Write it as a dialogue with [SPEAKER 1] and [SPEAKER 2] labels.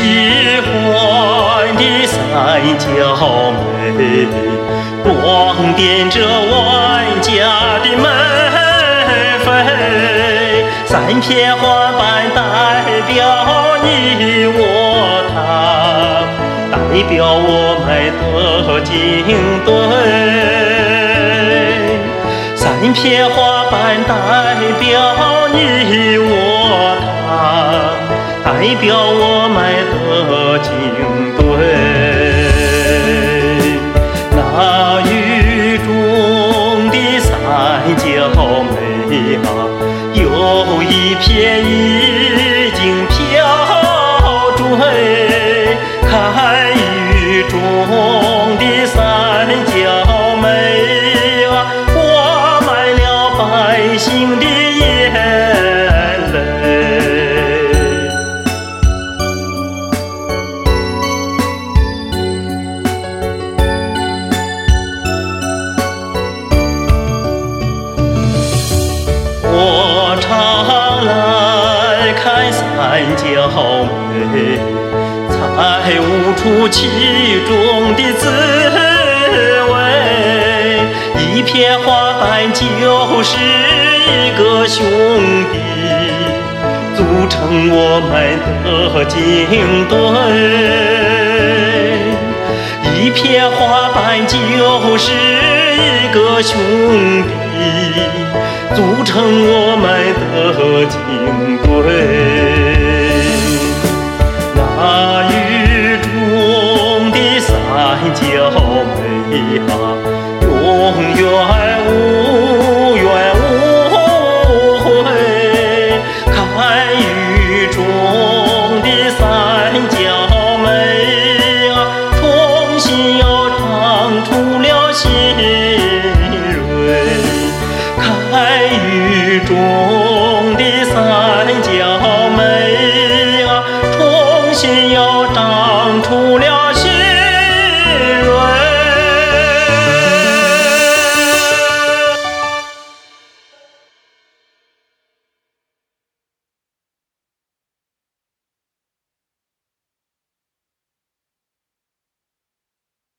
[SPEAKER 1] 喜欢的三角梅，光点着万家的门楣。三片花瓣代表你我他，代表我们的警队。三片花瓣代表你我他，代表我们的警队。那雨中的三角梅啊，有一片已经飘坠。看雨中的三角梅啊，挂满了百姓的眼泪。我常来看三角梅，才悟出其中的滋味。一片花瓣就是一个兄弟，组成我们的警队。一片花瓣就是一个兄弟，组成我们的警队。那雨中的三角梅啊，永远无怨无悔。看雨中的三角梅啊，重新又长出了新蕊。看雨中的三角梅啊，重新又长出了